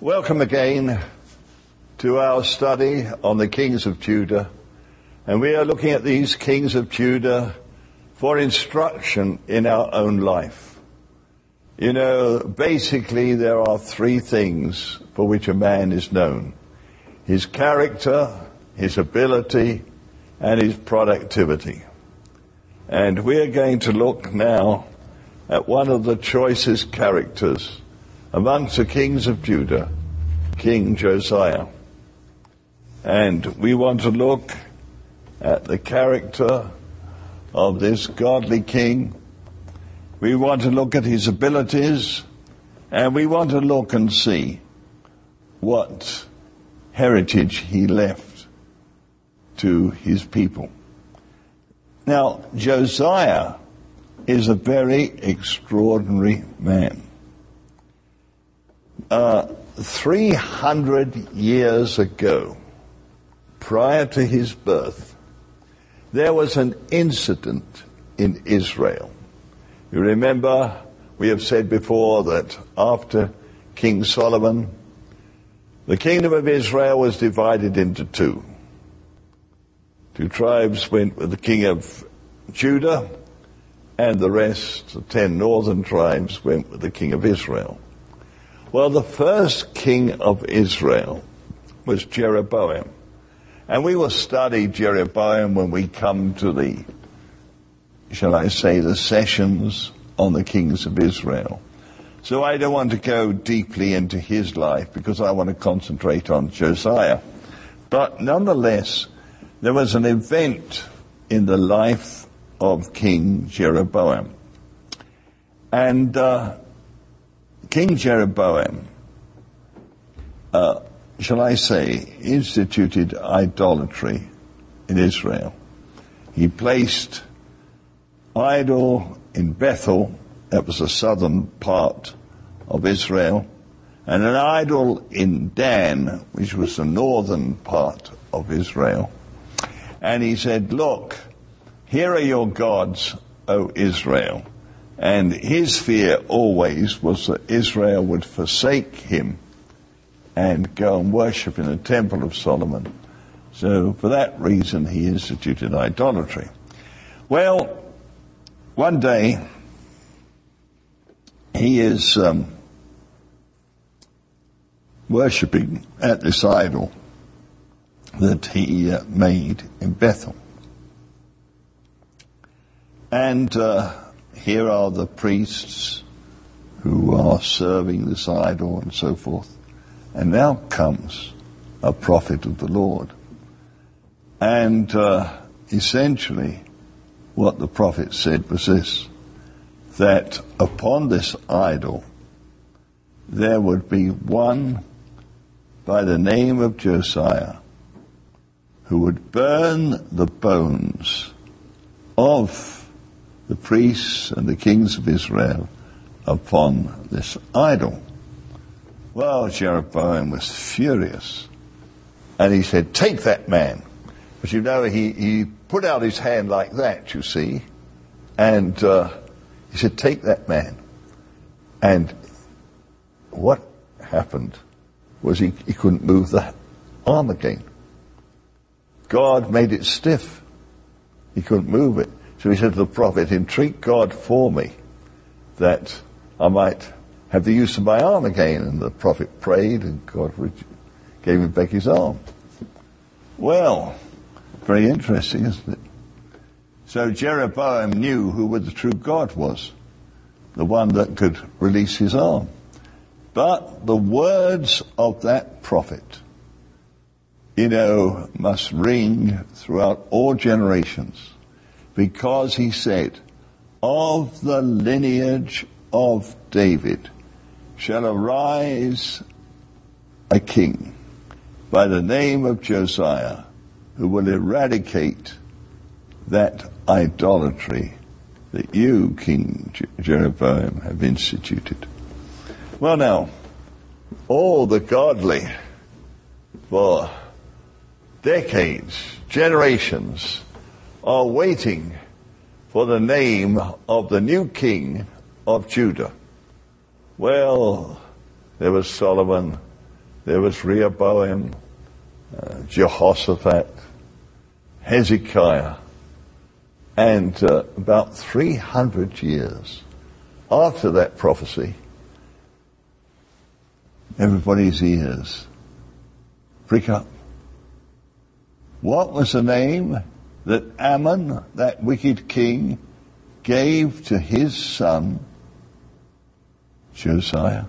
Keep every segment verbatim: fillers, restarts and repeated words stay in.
Welcome again to our study on the kings of Judah, and we are looking at these kings of Judah for instruction in our own life. You know, basically there are three things for which a man is known: his character, his ability, and his productivity. And we are going to look now at one of the choicest characters amongst the kings of Judah, King Josiah. And we want to look at the character of this godly king. We want to look at his abilities, and we want to look and see what heritage he left to his people. Now, Josiah is a very extraordinary man. Uh, three hundred years ago, prior to his birth, there was an incident in Israel. You remember, we have said before that after King Solomon, the kingdom of Israel was divided into two. Two tribes went with the king of Judah, and the rest, the ten northern tribes, went with the king of Israel. Well, the first king of Israel was Jeroboam. And we will study Jeroboam when we come to the, shall I say, the sessions on the kings of Israel. So I don't want to go deeply into his life because I want to concentrate on Josiah. But nonetheless, there was an event in the life of King Jeroboam. And uh, King Jeroboam, uh, shall I say, instituted idolatry in Israel. He placed idol in Bethel, that was the southern part of Israel, and an idol in Dan, which was the northern part of Israel. And he said, look, here are your gods, O Israel. And his fear always was that Israel would forsake him and go and worship in the temple of Solomon. So for that reason he instituted idolatry. Well, one day he is um, worshipping at this idol that he uh, made in Bethel. And uh, here are the priests who are serving this idol and so forth. And now comes a prophet of the Lord. And uh, essentially what the prophet said was this, that upon this idol there would be one by the name of Josiah who would burn the bones of the priests and the kings of Israel upon this idol. Well, Jeroboam was furious, and he said, take that man. But you know, he, he put out his hand like that, you see, and uh, he said, take that man. And what happened was he, he couldn't move the arm again. God made it stiff. He couldn't move it. So he said to the prophet, entreat God for me that I might have the use of my arm again. And the prophet prayed, and God gave him back his arm. Well, very interesting, isn't it? So Jeroboam knew who the true God was, the one that could release his arm. But the words of that prophet, you know, must ring throughout all generations, because he said, of the lineage of David shall arise a king by the name of Josiah, who will eradicate that idolatry that you, King Jeroboam, have instituted. Well now, all the godly for decades, generations, are waiting for the name of the new king of Judah. Well, there was Solomon, there was Rehoboam, uh, Jehoshaphat, Hezekiah, and uh, about three hundred years after that prophecy, everybody's ears prick up. What was the name that Ammon, that wicked king, gave to his son Josiah?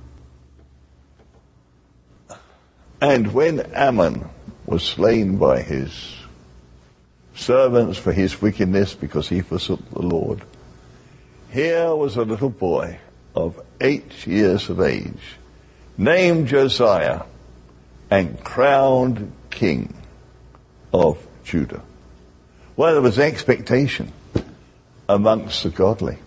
And when Ammon was slain by his servants for his wickedness because he forsook the Lord, here was a little boy of eight years of age, named Josiah, and crowned king of Judah. Well, there was expectation amongst the godly.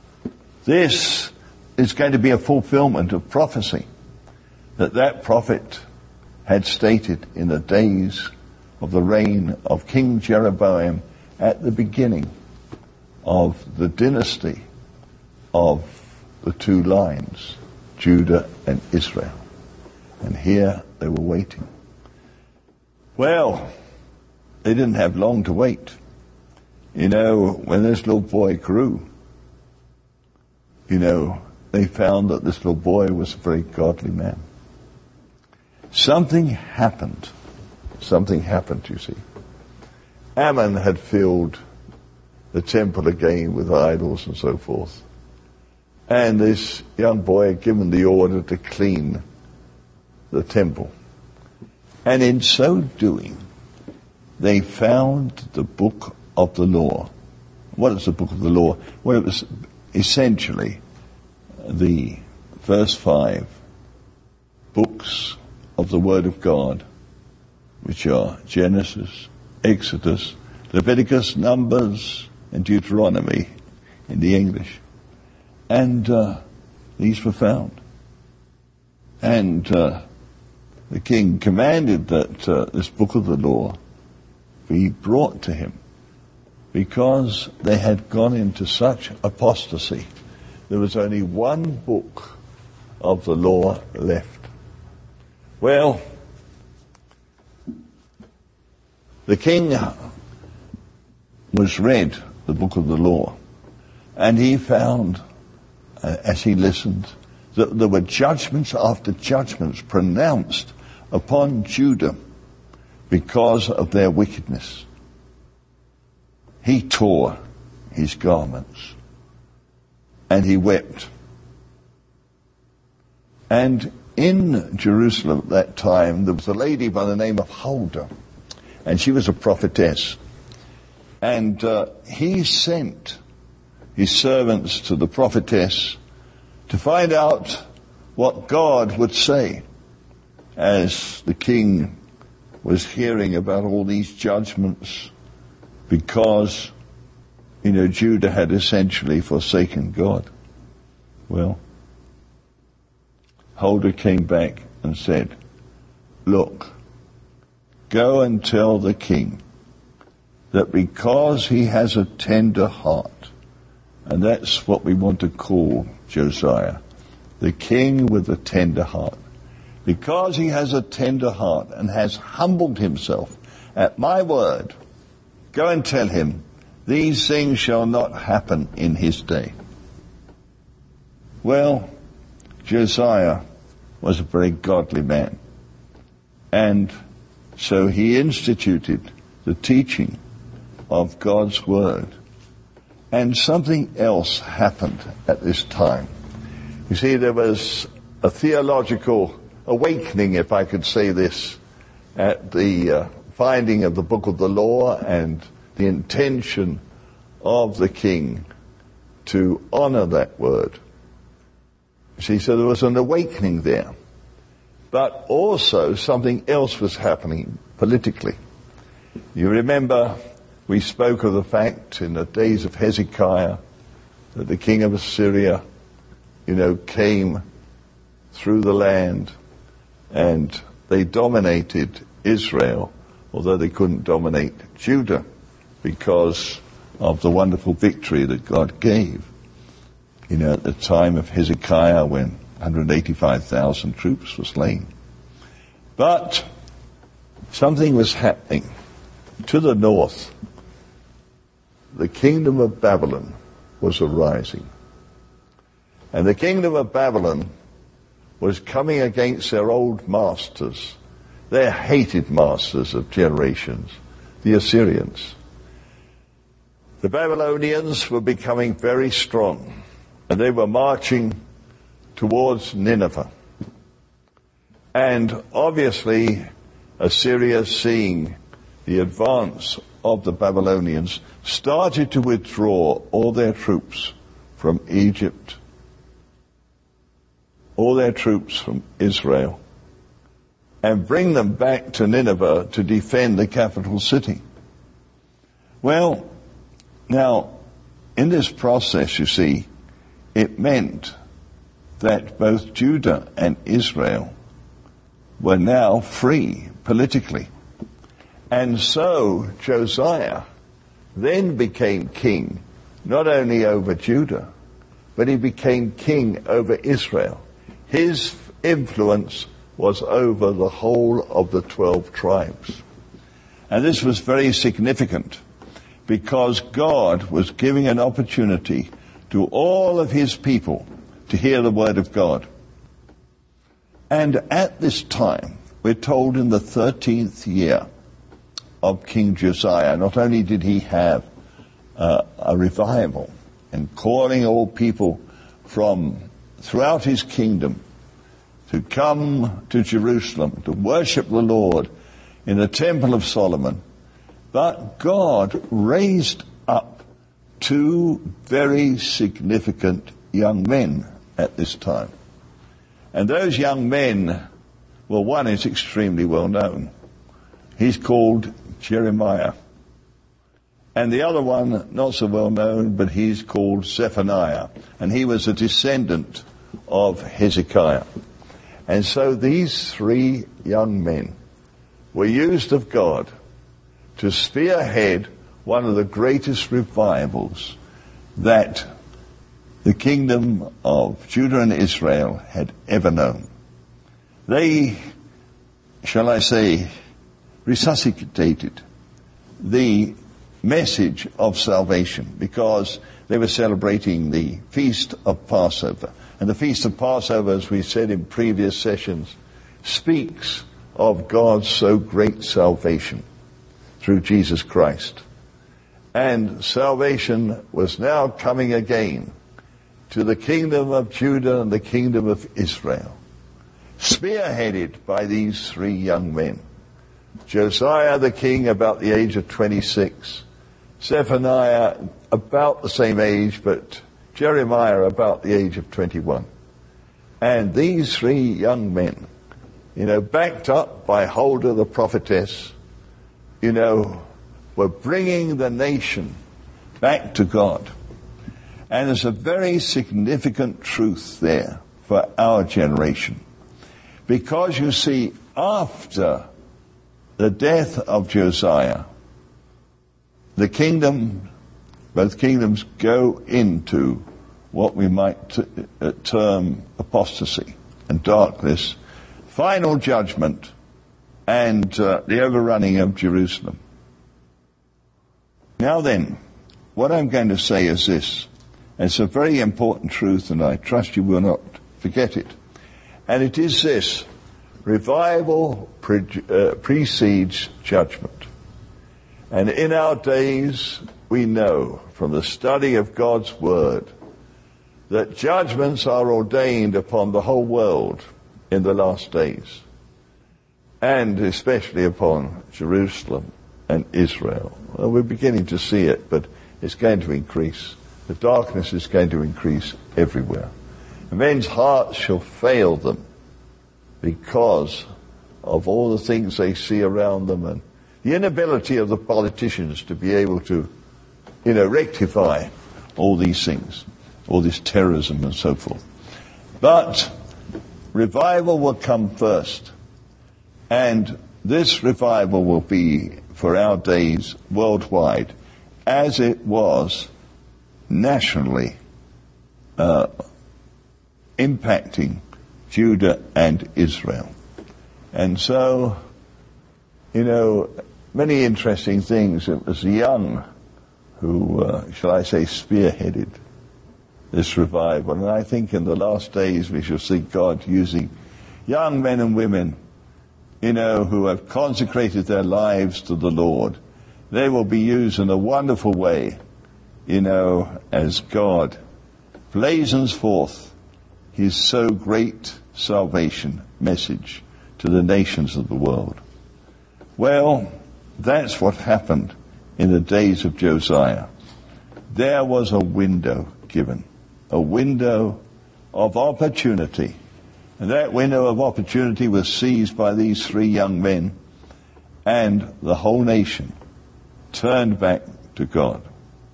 This is going to be a fulfillment of prophecy that that prophet had stated in the days of the reign of King Jeroboam at the beginning of the dynasty of the two lines, Judah and Israel. And here they were waiting. Well, they didn't have long to wait. You know, when this little boy grew, you know, they found that this little boy was a very godly man. Something happened. Something happened, you see. Ammon had filled the temple again with idols and so forth. And this young boy had given the order to clean the temple. And in so doing, they found the book of the law. What is the book of the law? Well, it was essentially the first five books of the Word of God, which are Genesis, Exodus, Leviticus, Numbers, and Deuteronomy in the English. And uh, these were found. And uh, the king commanded that uh, this book of the law be brought to him, because they had gone into such apostasy. There was only one book of the law left. Well, the king was read the book of the law, and he found, uh, as he listened, that there were judgments after judgments pronounced upon Judah because of their wickedness. He tore his garments and he wept. And in Jerusalem at that time, there was a lady by the name of Huldah, and she was a prophetess. And uh, he sent his servants to the prophetess to find out what God would say, as the king was hearing about all these judgments because, you know, Judah had essentially forsaken God. Well, Huldah came back and said, look, go and tell the king that because he has a tender heart, and that's what we want to call Josiah, the king with a tender heart, because he has a tender heart and has humbled himself at my word, go and tell him, these things shall not happen in his day. Well, Josiah was a very godly man, and so he instituted the teaching of God's word. And something else happened at this time. You see, there was a theological awakening, if I could say this, at the uh, finding of the book of the law and the intention of the king to honor that word. You see, so there was an awakening there. But also something else was happening politically. You remember we spoke of the fact in the days of Hezekiah that the king of Assyria, you know, came through the land and they dominated Israel, although they couldn't dominate Judah because of the wonderful victory that God gave. You know, at the time of Hezekiah when one hundred eighty-five thousand troops were slain. But something was happening to the north. The kingdom of Babylon was arising. And the kingdom of Babylon was coming against their old masters, their hated masters of generations, the Assyrians. The Babylonians were becoming very strong, and they were marching towards Nineveh. And obviously, Assyria, seeing the advance of the Babylonians, started to withdraw all their troops from Egypt, all their troops from Israel, and bring them back to Nineveh to defend the capital city. Well, now, in this process, you see, it meant that both Judah and Israel were now free politically. And so Josiah then became king, not only over Judah, but he became king over Israel. His influence was over the whole of the twelve tribes. And this was very significant because God was giving an opportunity to all of his people to hear the word of God. And at this time, we're told in the thirteenth year of King Josiah, not only did he have uh, a revival and calling all people from throughout his kingdom to come to Jerusalem to worship the Lord in the Temple of Solomon, but God raised up two very significant young men at this time. And those young men, well, one is extremely well known. He's called Jeremiah. And the other one, not so well known, but he's called Zephaniah. And he was a descendant of Hezekiah. And so these three young men were used of God to spearhead one of the greatest revivals that the kingdom of Judah and Israel had ever known. They, shall I say, resuscitated the message of salvation because they were celebrating the Feast of Passover. And the Feast of Passover, as we said in previous sessions, speaks of God's so great salvation through Jesus Christ. And salvation was now coming again to the kingdom of Judah and the kingdom of Israel, spearheaded by these three young men. Josiah the king about the age of twenty-six, Zephaniah about the same age, but Jeremiah about the age of twenty-one. And these three young men, you know, backed up by Huldah the prophetess, you know, were bringing the nation back to God. And there's a very significant truth there for our generation. Because you see, after the death of Josiah, the kingdom, both kingdoms go into what we might t- uh, term apostasy and darkness, final judgment, and uh, the overrunning of Jerusalem. Now then, what I'm going to say is this. It's a very important truth, and I trust you will not forget it. And it is this: revival pre- uh, precedes judgment. And in our days, we know from the study of God's Word that judgments are ordained upon the whole world in the last days, and especially upon Jerusalem and Israel. Well, we're beginning to see it, but it's going to increase. The darkness is going to increase everywhere. Men's hearts shall fail them because of all the things they see around them and the inability of the politicians to be able to, you know, rectify all these things, all this terrorism and so forth. But revival will come first. And this revival will be, for our days, worldwide, as it was nationally uh, impacting Judah and Israel. And so, you know, many interesting things. It was Young who, uh, shall I say, spearheaded this revival. And I think in the last days we shall see God using young men and women, you know, who have consecrated their lives to the Lord. They will be used in a wonderful way, you know, as God blazons forth his so great salvation message to the nations of the world. Well, that's what happened in the days of Josiah. There was a window given, a window of opportunity. And that window of opportunity was seized by these three young men, and the whole nation turned back to God.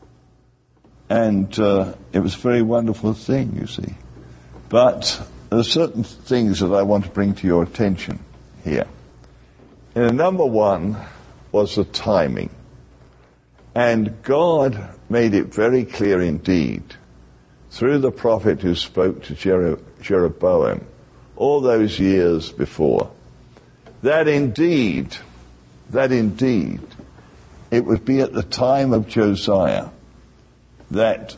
And uh, it was a very wonderful thing, you see. But there are certain things that I want to bring to your attention here. And number one was the timing. And God made it very clear indeed, through the prophet who spoke to Jero- Jeroboam all those years before, that indeed, that indeed, it would be at the time of Josiah that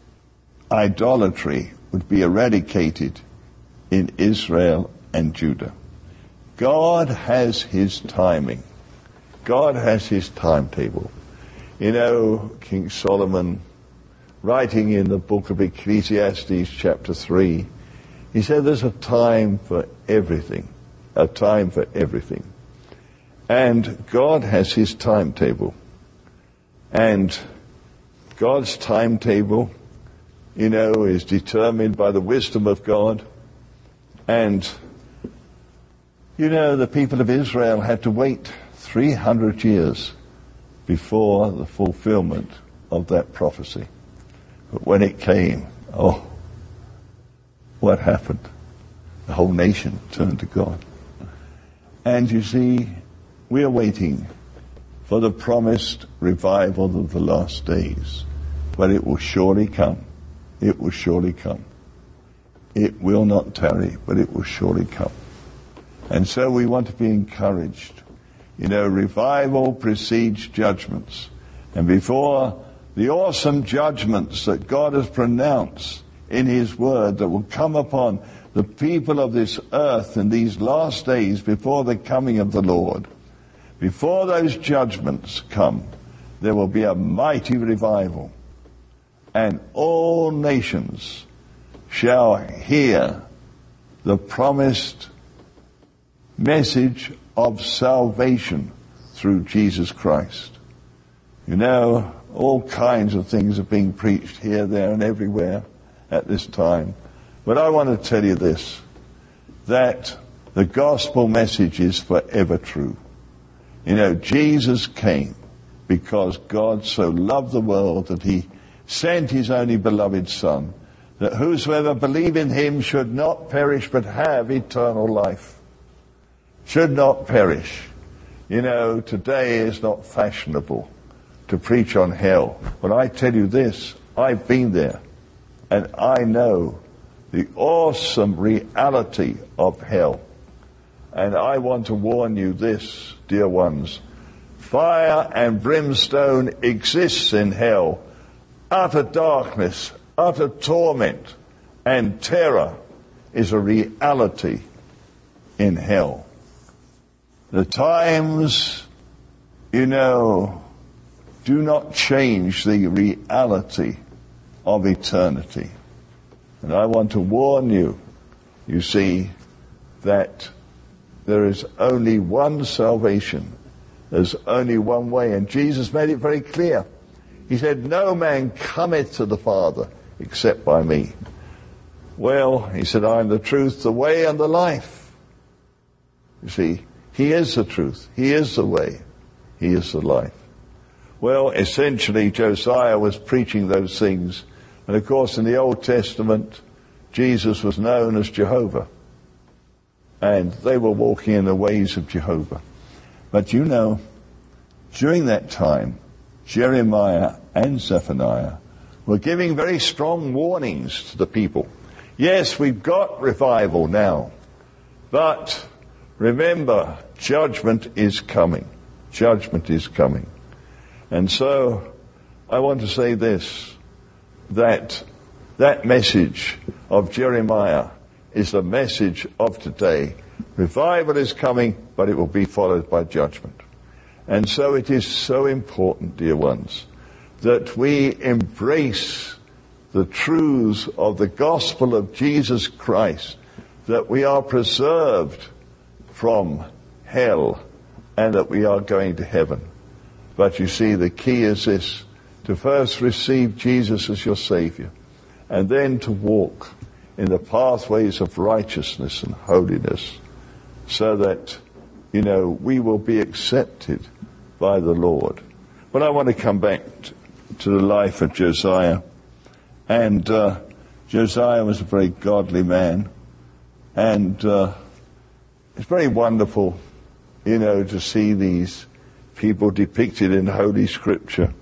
idolatry would be eradicated in Israel and Judah. God has his timing. God has his timetable. You know, King Solomon, writing in the book of Ecclesiastes chapter three, he said there's a time for everything, a time for everything. And God has his timetable. And God's timetable, you know, is determined by the wisdom of God. And, you know, the people of Israel had to wait three hundred years before the fulfillment of that prophecy. But when it came, oh, what happened? The whole nation turned to God. And you see, we are waiting for the promised revival of the last days. But it will surely come. It will surely come. It will not tarry, but it will surely come. And so we want to be encouraged. You know, revival precedes judgments. And before the awesome judgments that God has pronounced in his word that will come upon the people of this earth in these last days before the coming of the Lord, before those judgments come, there will be a mighty revival. And all nations shall hear the promised message of salvation through Jesus Christ. You know, all kinds of things are being preached here, there, and everywhere at this time. But I want to tell you this, that the gospel message is forever true. You know, Jesus came because God so loved the world that he sent his only beloved Son, that whosoever believe in him should not perish but have eternal life. Should not perish. You know, today is not fashionable to preach on hell. But I tell you this, I've been there, and I know the awesome reality of hell. And I want to warn you this, dear ones. Fire and brimstone exists in hell. Utter darkness, utter torment, and terror is a reality in hell. The times, you know, do not change the reality of eternity. And I want to warn you, you see, that there is only one salvation. There's only one way. And Jesus made it very clear. He said, no man cometh to the Father except by me. Well, he said, I am the truth, the way, and the life. You see, he is the truth. He is the way. He is the life. Well, essentially, Josiah was preaching those things. And of course, in the Old Testament, Jesus was known as Jehovah. And they were walking in the ways of Jehovah. But you know, during that time, Jeremiah and Zephaniah were giving very strong warnings to the people. Yes, we've got revival now, but remember, judgment is coming. Judgment is coming. And so, I want to say this, that that message of Jeremiah is the message of today. Revival is coming, but it will be followed by judgment. And so it is so important, dear ones, that we embrace the truths of the gospel of Jesus Christ, that we are preserved from hell and that we are going to heaven. But you see, the key is this, to first receive Jesus as your Savior, and then to walk in the pathways of righteousness and holiness, so that, you know, we will be accepted by the Lord. But I want to come back to, to the life of Josiah. And uh, Josiah was a very godly man. And uh, it's very wonderful, you know, to see these people depicted in Holy Scripture,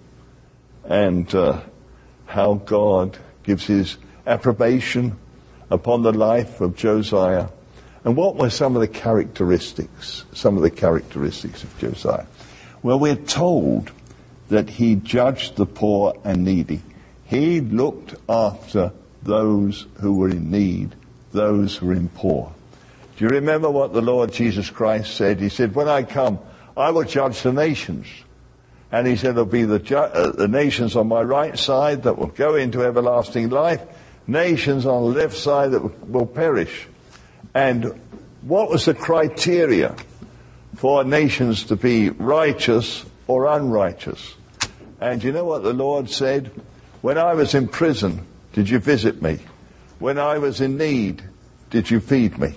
and uh, how God gives his approbation upon the life of Josiah. And what were some of the characteristics, some of the characteristics of Josiah? Well, we're told that he judged the poor and needy. He looked after those who were in need, those who were in poor. Do you remember what the Lord Jesus Christ said? He said, when I come, I will judge the nations. And he said, there'll be the, ju- uh, the nations on my right side that will go into everlasting life, nations on the left side that w- will perish. And what was the criteria for nations to be righteous or unrighteous? And you know what the Lord said? When I was in prison, did you visit me? When I was in need, did you feed me?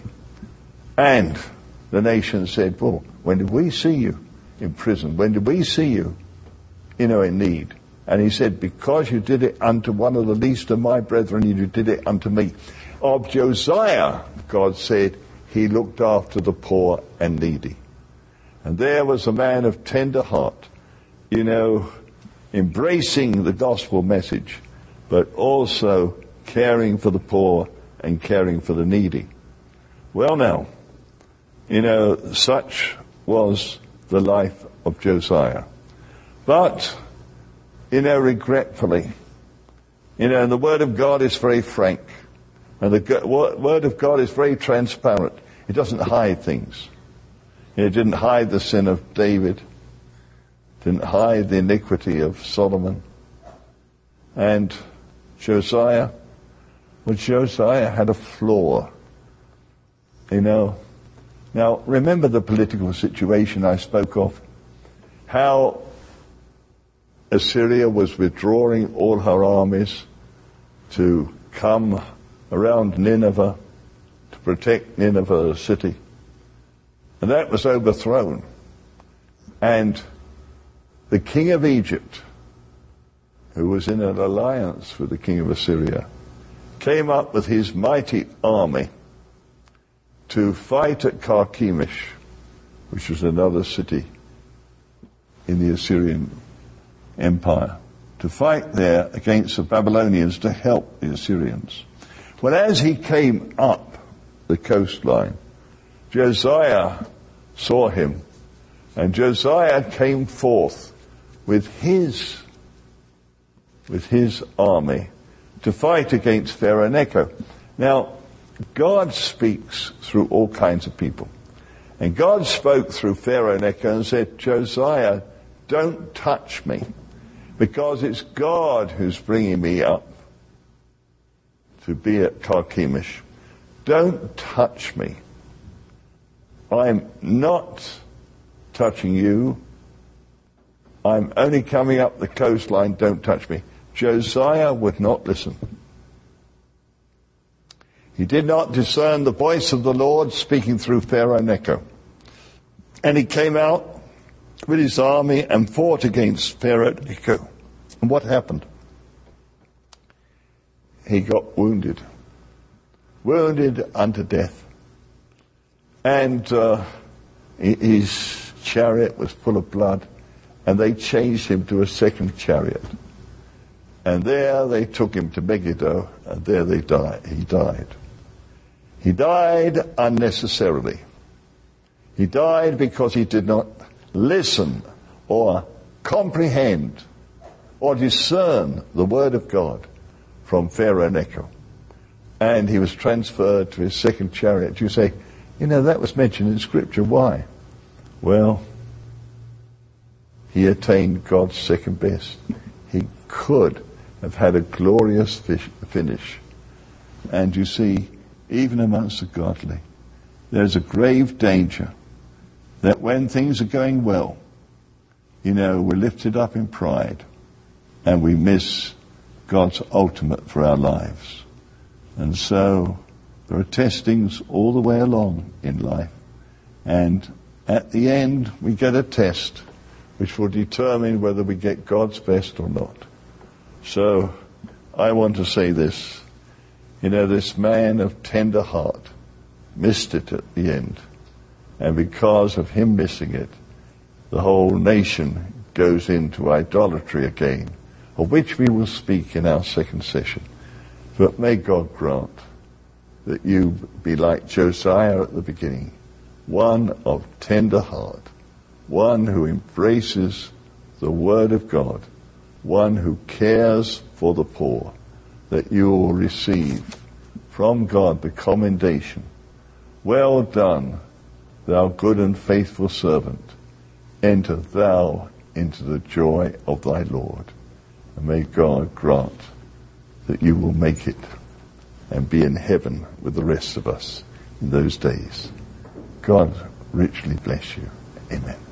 And the nation said, well, when did we see you in prison? When did we see you, you know, in need? And he said, because you did it unto one of the least of my brethren, you did it unto me. Of Josiah, God said, he looked after the poor and needy. And there was a man of tender heart, you know, embracing the gospel message, but also caring for the poor and caring for the needy. Well now, you know, such was the life of Josiah. But, you know, regretfully, you know, the Word of God is very frank. And the Word of God is very transparent. It doesn't hide things. It didn't hide the sin of David. Didn't hide the iniquity of Solomon. And Josiah, well, Josiah had a flaw. You know. Now, remember the political situation I spoke of? How Assyria was withdrawing all her armies to come around Nineveh to protect Nineveh, the city. And that was overthrown. And the king of Egypt, who was in an alliance with the king of Assyria, came up with his mighty army to fight at Carchemish, which was another city in the Assyrian Empire, to fight there against the Babylonians to help the Assyrians. Well, as he came up the coastline, Josiah saw him, and Josiah came forth with his with his army to fight against Pharaoh Necho. Now, God speaks through all kinds of people. And God spoke through Pharaoh Necho and said, Josiah, don't touch me, because it's God who's bringing me up to be at Carchemish. Don't touch me. I'm not touching you. I'm only coming up the coastline. Don't touch me. Josiah would not listen. He did not discern the voice of the Lord speaking through Pharaoh Necho. And he came out with his army and fought against Pharaoh Necho. And what happened? He got wounded. Wounded unto death. And uh, his chariot was full of blood. And they changed him to a second chariot. And there they took him to Megiddo, and there they died. He died. He died unnecessarily. He died because he did not listen or comprehend or discern the word of God from Pharaoh Necho. And he was transferred to his second chariot. You say, you know, that was mentioned in Scripture. Why? Well, he attained God's second best. He could have had a glorious fish, finish. And you see, even amongst the godly, there's a grave danger that when things are going well, you know, we're lifted up in pride and we miss God's ultimate for our lives. And so there are testings all the way along in life. And at the end, we get a test which will determine whether we get God's best or not. So I want to say this. You know, this man of tender heart missed it at the end. And because of him missing it, the whole nation goes into idolatry again, of which we will speak in our second session. But may God grant that you be like Josiah at the beginning, one of tender heart, one who embraces the word of God, one who cares for the poor, that you will receive from God the commendation, well done, thou good and faithful servant, enter thou into the joy of thy Lord. And may God grant that you will make it and be in heaven with the rest of us in those days. God richly bless you. Amen.